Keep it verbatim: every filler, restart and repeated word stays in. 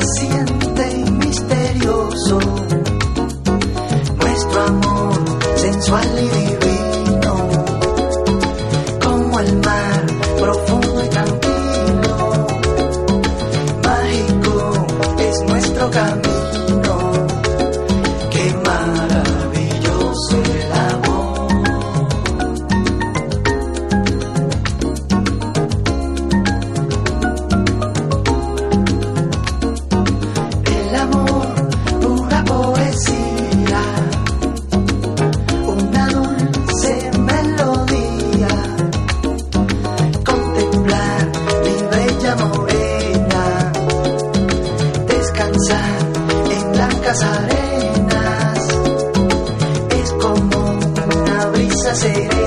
paciente y misterioso, nuestro amor sensual y divino, como el mar profundo y tranquilo, mágico es nuestro camino. Qué maravilloso el amor. El amor, pura poesía, una dulce melodía, contemplar mi bella morena, descansar en blancas arenas, es como una brisa serena.